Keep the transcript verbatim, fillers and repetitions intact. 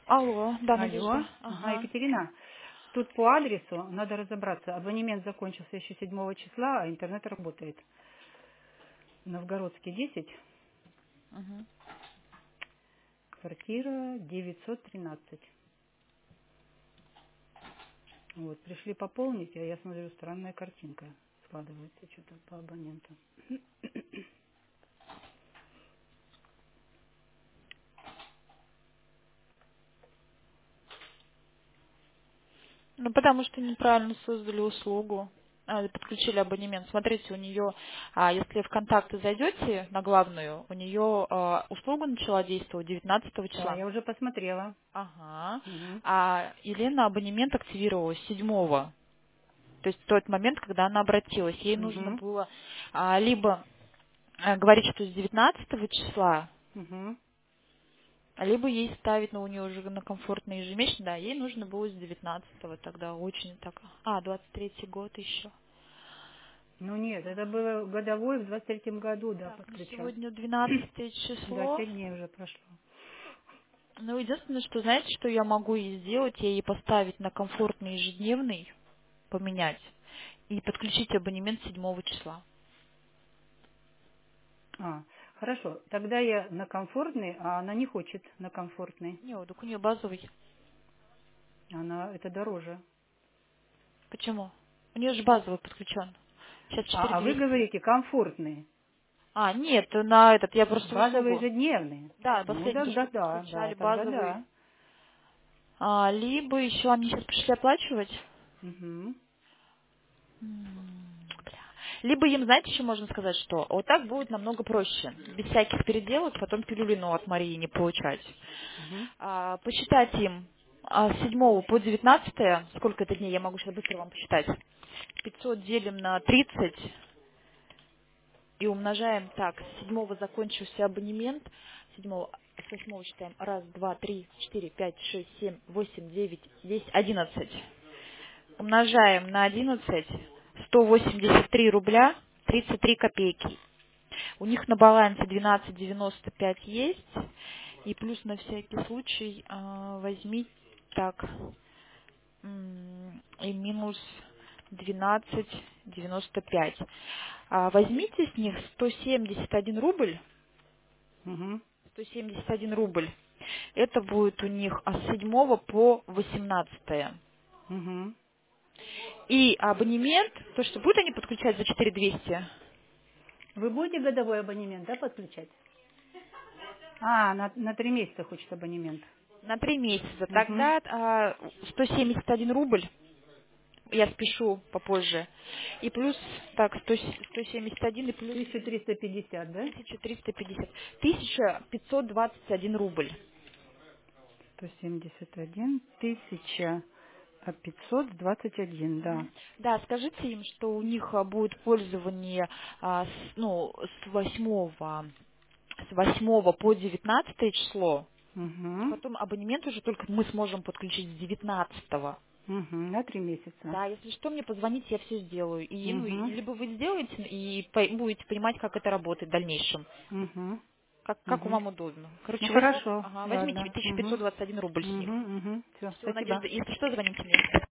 Алло, да, Алло, Надежда. ага, Ага. Екатерина. Тут по адресу надо разобраться. Абонемент закончился еще седьмого числа, а интернет работает. Новгородский десять, Мгм. квартира девятьсот тринадцать. Вот, пришли пополнить, а я смотрю, странная картинка складывается что-то по абоненту. Ну, потому что неправильно создали услугу. А, подключили абонемент. Смотрите, у нее, а, если в контакты зайдете на главную, у нее а, услуга начала действовать девятнадцатого Да, числа. я уже посмотрела. Ага. Угу. А Елена абонемент активировала седьмого. То есть в тот момент, когда она обратилась. Ей нужно Угу. было а, либо а, говорить, что с девятнадцатого числа, Угу. либо ей ставить, но у нее уже на комфортный ежемесячный, да, ей нужно было с девятнадцатого тогда очень так. А, двадцать третий год еще. Ну нет, это было годовой в двадцать третьем году, да, Так, ну подключал. сегодня двенадцатое Да, число. семь дней уже прошло. Ну, единственное, что, знаете, что я могу ей сделать, я ей поставить на комфортный ежедневный, поменять, и подключить абонемент седьмого числа. А, хорошо. Тогда я на комфортный, а она не хочет на комфортный. Не, вот так у нее базовый. Она это дороже. Почему? У нее же базовый подключен. Сейчас А, а вы четыре тысячи двести. говорите комфортный. А, нет, на этот, я просто Базовый услугу. ежедневный. Да, Ну последний, то, тогда что да, да, подключали тогда базовый. да. А, либо еще они сейчас пришли оплачивать. Угу. М, бля. Либо им, знаете, еще можно сказать, что вот так будет намного проще. Без всяких переделок, потом пилюлину от Марии не получать. Угу. А, посчитать им а, с седьмого по девятнадцатое, сколько это дней, я могу сейчас быстро вам посчитать. пятьсот делим на тридцать и умножаем так. С седьмого закончился абонемент. С седьмого, с восьмого считаем. Раз, два, три, четыре, пять, шесть, семь, восемь, девять, десять, одиннадцать. Умножаем на одиннадцать, сто восемьдесят три рубля тридцать три копейки. У них на балансе двенадцать девяносто пять есть. И плюс на всякий случай а, возьми так м, и минус двенадцать девяносто пять. А, возьмите с них сто семьдесят один рубль. Угу. сто семьдесят один рубль. Это будет у них от седьмого по восемнадцатое. Угу. И абонемент, то, что будут они подключать за четыре двести, Вы будете годовой абонемент, да, подключать? А, на, на три месяца хочет абонемент. на три месяца, Угу. тогда а, сто семьдесят один рубль, я спешу попозже, и плюс, так, сто, сто семьдесят один и плюс тысяча триста пятьдесят, да? тысяча триста пятьдесят, тысяча пятьсот двадцать один рубль. сто семьдесят один, тысяча пятьсот двадцать один, да. Мгм. Да, скажите им, что у них а, будет пользование а, с, ну, с восьмого с восьмого по девятнадцатое число. Угу. Потом абонемент уже только мы сможем подключить с девятнадцатого. Угу. На три месяца. Да, если что, мне позвоните, я все сделаю. И, ну, и Угу. либо вы сделаете и по- будете понимать, как это работает в дальнейшем. Угу. Как, как Угу. вам удобно. Ну Короче, возьмите, хорошо, ага, возьмите ладно. тысяча Угу. пятьсот двадцать один рубль с них. Угу. Угу. Все, Все, спасибо. Надежда, если что, звоните мне.